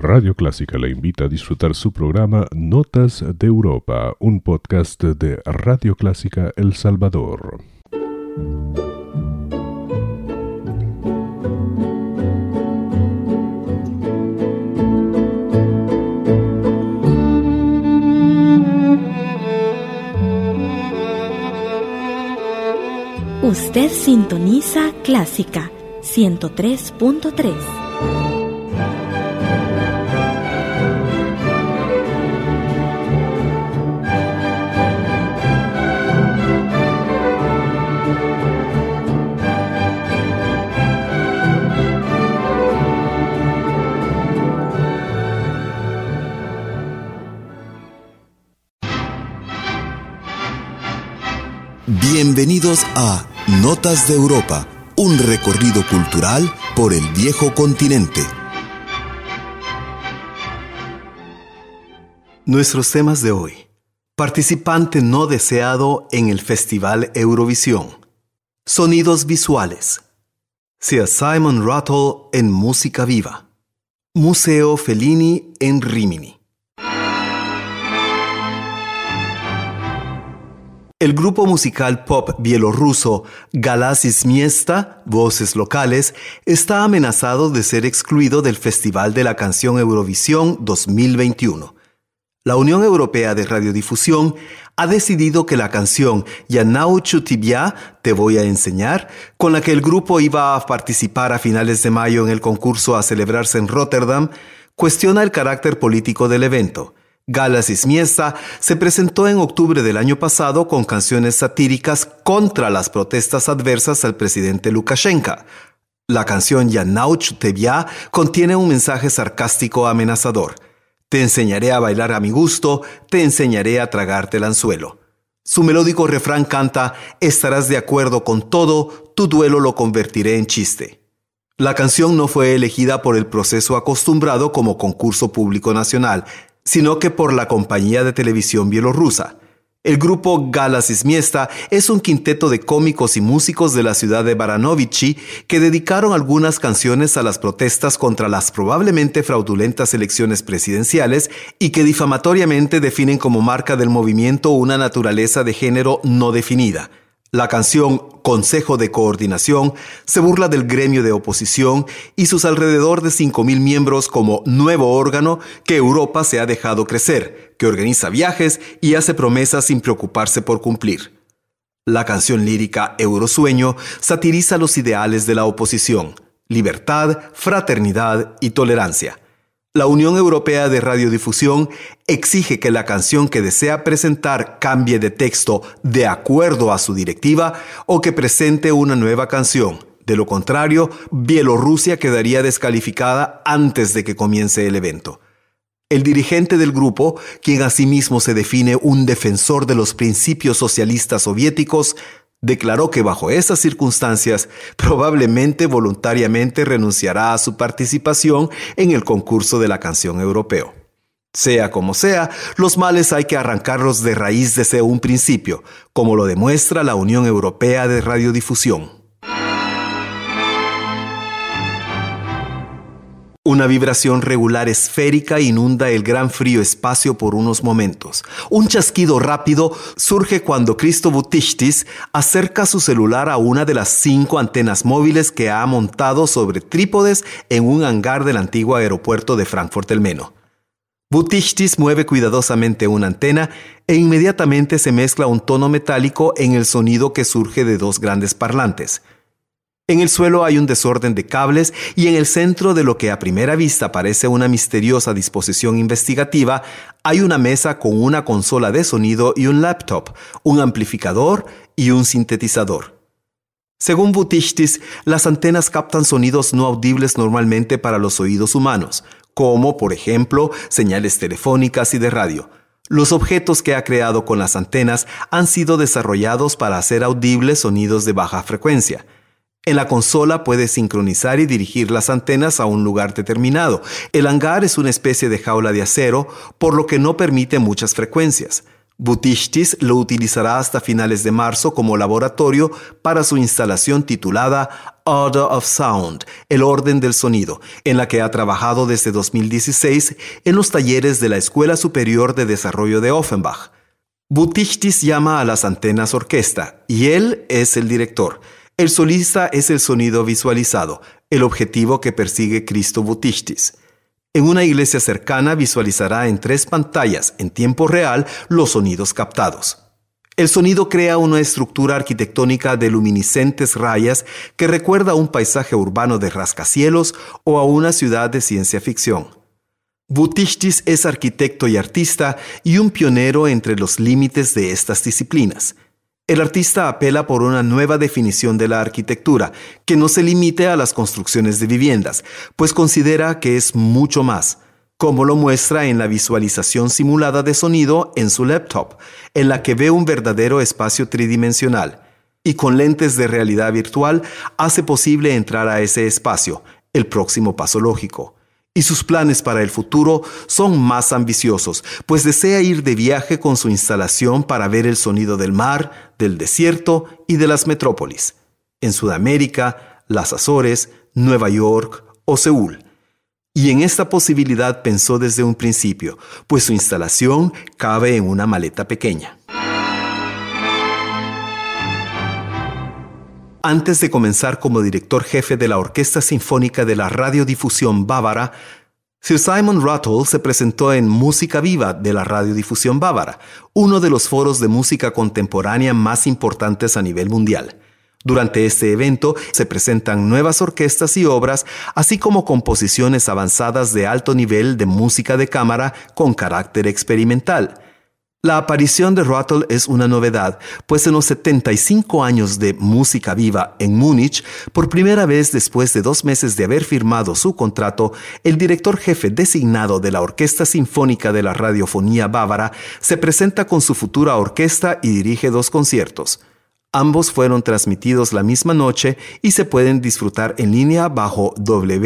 Radio Clásica le invita a disfrutar su programa Notas de Europa, un podcast de Radio Clásica El Salvador. Usted sintoniza Clásica 103.3. Bienvenidos a Notas de Europa, un recorrido cultural por el viejo continente. Nuestros temas de hoy. Participante no deseado en el Festival Eurovisión. Sonidos visuales. Sir Simon Rattle en música viva. Museo Fellini en Rimini. El grupo musical pop bielorruso Galasis Miesta, Voces Locales, está amenazado de ser excluido del Festival de la Canción Eurovisión 2021. La Unión Europea de Radiodifusión ha decidido que la canción Ya nauču tebě, Te voy a enseñar, con la que el grupo iba a participar a finales de mayo en el concurso a celebrarse en Rotterdam, cuestiona el carácter político del evento. Galasis Miesta se presentó en octubre del año pasado con canciones satíricas contra las protestas adversas al presidente Lukashenko. La canción Ya nauču tebě contiene un mensaje sarcástico amenazador. Te enseñaré a bailar a mi gusto, te enseñaré a tragarte el anzuelo. Su melódico refrán canta: estarás de acuerdo con todo, tu duelo lo convertiré en chiste. La canción no fue elegida por el proceso acostumbrado como concurso público nacional, sino que por la compañía de televisión bielorrusa. El grupo Galasis Miesta es un quinteto de cómicos y músicos de la ciudad de Baranovichi que dedicaron algunas canciones a las protestas contra las probablemente fraudulentas elecciones presidenciales y que difamatoriamente definen como marca del movimiento una naturaleza de género no definida. La canción Consejo de Coordinación se burla del gremio de oposición y sus alrededor de 5.000 miembros como nuevo órgano que Europa se ha dejado crecer, que organiza viajes y hace promesas sin preocuparse por cumplir. La canción lírica Eurosueño satiriza los ideales de la oposición: libertad, fraternidad y tolerancia. La Unión Europea de Radiodifusión exige que la canción que desea presentar cambie de texto de acuerdo a su directiva o que presente una nueva canción. De lo contrario, Bielorrusia quedaría descalificada antes de que comience el evento. El dirigente del grupo, quien asimismo se define un defensor de los principios socialistas soviéticos, declaró que bajo esas circunstancias probablemente voluntariamente renunciará a su participación en el concurso de la canción europeo. Sea como sea, los males hay que arrancarlos de raíz desde un principio, como lo demuestra la Unión Europea de Radiodifusión. Una vibración regular esférica inunda el gran frío espacio por unos momentos. Un chasquido rápido surge cuando Christo Buttigieg acerca su celular a una de las 5 antenas móviles que ha montado sobre trípodes en un hangar del antiguo aeropuerto de Frankfurt del Meno. Buttigieg mueve cuidadosamente una antena e inmediatamente se mezcla un tono metálico en el sonido que surge de 2 grandes parlantes. En el suelo hay un desorden de cables y en el centro de lo que a primera vista parece una misteriosa disposición investigativa, hay una mesa con una consola de sonido y un laptop, un amplificador y un sintetizador. Según Buttigieg, las antenas captan sonidos no audibles normalmente para los oídos humanos, como, por ejemplo, señales telefónicas y de radio. Los objetos que ha creado con las antenas han sido desarrollados para hacer audibles sonidos de baja frecuencia. En la consola puede sincronizar y dirigir las antenas a un lugar determinado. El hangar es una especie de jaula de acero, por lo que no permite muchas frecuencias. Buttichtis lo utilizará hasta finales de marzo como laboratorio para su instalación titulada Order of Sound, el orden del sonido, en la que ha trabajado desde 2016 en los talleres de la Escuela Superior de Desarrollo de Offenbach. Buttichtis llama a las antenas orquesta y él es el director. El solista es el sonido visualizado, el objetivo que persigue Christo Buttichtis. En una iglesia cercana visualizará en 3 pantallas en tiempo real los sonidos captados. El sonido crea una estructura arquitectónica de luminiscentes rayas que recuerda a un paisaje urbano de rascacielos o a una ciudad de ciencia ficción. Buttichtis es arquitecto y artista y un pionero entre los límites de estas disciplinas. El artista apela por una nueva definición de la arquitectura, que no se limite a las construcciones de viviendas, pues considera que es mucho más, como lo muestra en la visualización simulada de sonido en su laptop, en la que ve un verdadero espacio tridimensional, y con lentes de realidad virtual hace posible entrar a ese espacio, el próximo paso lógico. Y sus planes para el futuro son más ambiciosos, pues desea ir de viaje con su instalación para ver el sonido del mar, del desierto y de las metrópolis. En Sudamérica, las Azores, Nueva York o Seúl. Y en esta posibilidad pensó desde un principio, pues su instalación cabe en una maleta pequeña. Antes de comenzar como director jefe de la Orquesta Sinfónica de la Radiodifusión Bávara, Sir Simon Rattle se presentó en Música Viva de la Radiodifusión Bávara, uno de los foros de música contemporánea más importantes a nivel mundial. Durante este evento se presentan nuevas orquestas y obras, así como composiciones avanzadas de alto nivel de música de cámara con carácter experimental. La aparición de Rattle es una novedad, pues en los 75 años de Música Viva en Múnich, por primera vez después de 2 meses de haber firmado su contrato, el director jefe designado de la Orquesta Sinfónica de la Radiofonía Bávara se presenta con su futura orquesta y dirige 2 conciertos. Ambos fueron transmitidos la misma noche y se pueden disfrutar en línea bajo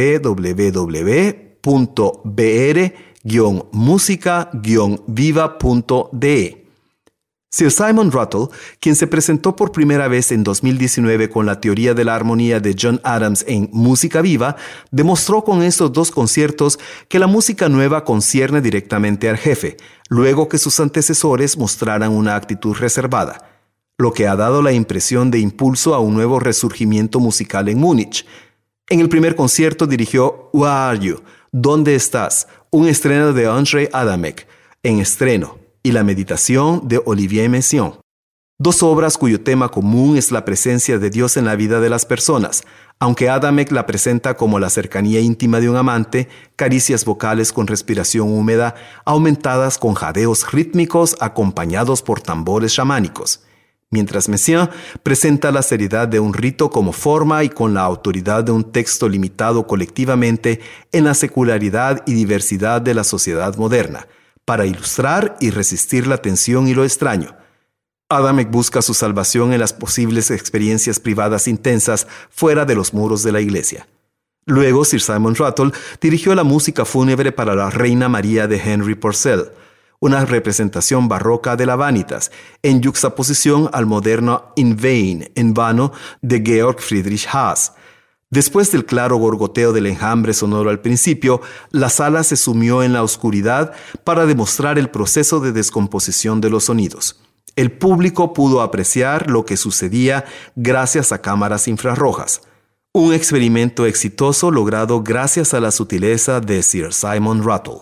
www.br-musica-viva.de. Sir Simon Rattle, quien se presentó por primera vez en 2019 con la teoría de la armonía de John Adams en Música Viva, demostró con estos 2 conciertos que la música nueva concierne directamente al jefe, luego que sus antecesores mostraran una actitud reservada, lo que ha dado la impresión de impulso a un nuevo resurgimiento musical en Múnich. En el primer concierto dirigió Where Are You? ¿Dónde estás? Un estreno de Andrei Adamek, en estreno, y La Meditación de Olivier Messiaen. 2 obras cuyo tema común es la presencia de Dios en la vida de las personas, aunque Adamek la presenta como la cercanía íntima de un amante, caricias vocales con respiración húmeda, aumentadas con jadeos rítmicos acompañados por tambores chamánicos. Mientras Messiaen presenta la seriedad de un rito como forma y con la autoridad de un texto limitado colectivamente en la secularidad y diversidad de la sociedad moderna, para ilustrar y resistir la tensión y lo extraño. Adamek busca su salvación en las posibles experiencias privadas intensas fuera de los muros de la iglesia. Luego, Sir Simon Rattle dirigió la música fúnebre para la Reina María de Henry Purcell, una representación barroca de la Vanitas, en yuxtaposición al moderno In Vain, en vano, de Georg Friedrich Haas. Después del claro gorgoteo del enjambre sonoro al principio, la sala se sumió en la oscuridad para demostrar el proceso de descomposición de los sonidos. El público pudo apreciar lo que sucedía gracias a cámaras infrarrojas. Un experimento exitoso logrado gracias a la sutileza de Sir Simon Rattle.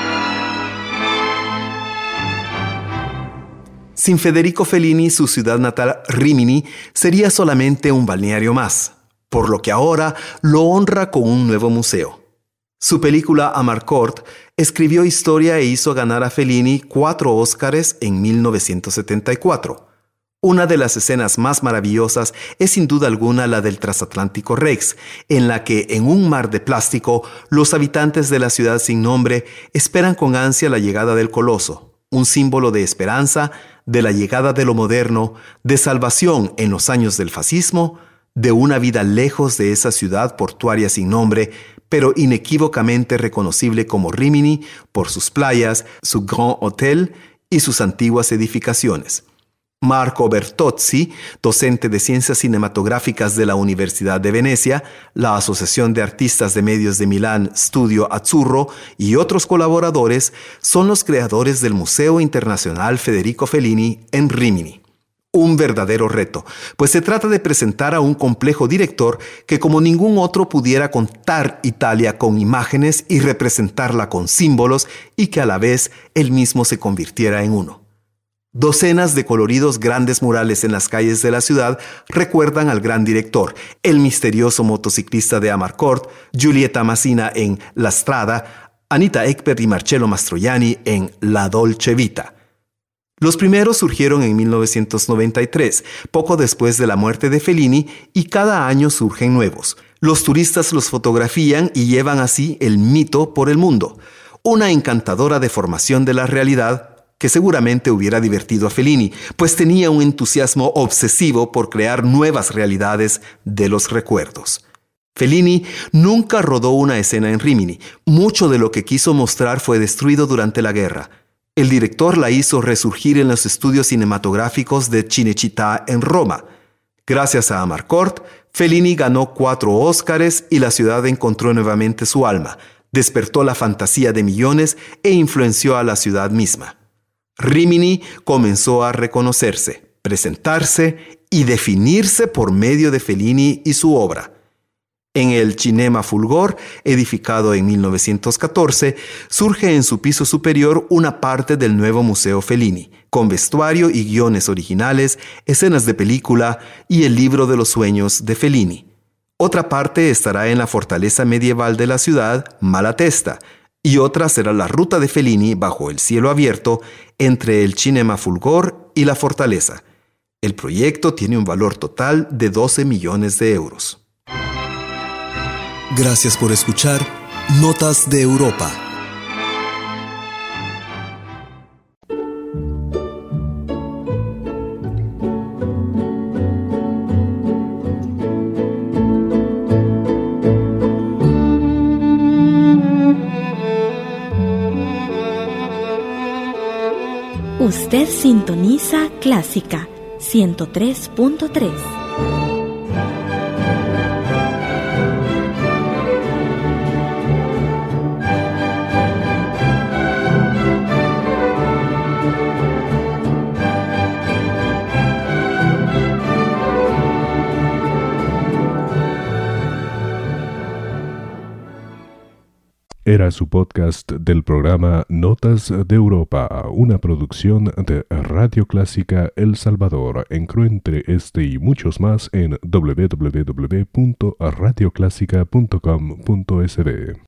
Sin Federico Fellini, su ciudad natal Rimini sería solamente un balneario más, por lo que ahora lo honra con un nuevo museo. Su película Amarcord escribió historia e hizo ganar a Fellini 4 Óscares en 1974. Una de las escenas más maravillosas es sin duda alguna la del Transatlántico Rex, en la que en un mar de plástico los habitantes de la ciudad sin nombre esperan con ansia la llegada del Coloso, un símbolo de esperanza, de la llegada de lo moderno, de salvación en los años del fascismo, de una vida lejos de esa ciudad portuaria sin nombre, pero inequívocamente reconocible como Rimini por sus playas, su Grand Hotel y sus antiguas edificaciones. Marco Bertozzi, docente de Ciencias Cinematográficas de la Universidad de Venecia, la Asociación de Artistas de Medios de Milán Studio Azzurro y otros colaboradores son los creadores del Museo Internacional Federico Fellini en Rímini. Un verdadero reto, pues se trata de presentar a un complejo director que como ningún otro pudiera contar Italia con imágenes y representarla con símbolos y que a la vez él mismo se convirtiera en uno. Docenas de coloridos grandes murales en las calles de la ciudad recuerdan al gran director, el misterioso motociclista de Amarcord, Giulietta Masina en La Strada, Anita Ekberg y Marcello Mastroianni en La Dolce Vita. Los primeros surgieron en 1993, poco después de la muerte de Fellini, y cada año surgen nuevos. Los turistas los fotografían y llevan así el mito por el mundo. Una encantadora deformación de la realidad que seguramente hubiera divertido a Fellini, pues tenía un entusiasmo obsesivo por crear nuevas realidades de los recuerdos. Fellini nunca rodó una escena en Rímini. Mucho de lo que quiso mostrar fue destruido durante la guerra. El director la hizo resurgir en los estudios cinematográficos de Cinecittà en Roma. Gracias a Amarcord, Fellini ganó 4 Óscares y la ciudad encontró nuevamente su alma, despertó la fantasía de millones e influenció a la ciudad misma. Rímini comenzó a reconocerse, presentarse y definirse por medio de Fellini y su obra. En el Cinema Fulgor, edificado en 1914, surge en su piso superior una parte del nuevo Museo Fellini, con vestuario y guiones originales, escenas de película y el libro de los sueños de Fellini. Otra parte estará en la fortaleza medieval de la ciudad, Malatesta, y otra será la ruta de Fellini bajo el cielo abierto entre el Cinema Fulgor y la fortaleza. El proyecto tiene un valor total de 12 millones de euros. Gracias por escuchar Notas de Europa. Usted sintoniza Clásica 103.3. Era su podcast del programa Notas de Europa, una producción de Radio Clásica El Salvador. Encuentre este y muchos más en www.radioclásica.com.sb.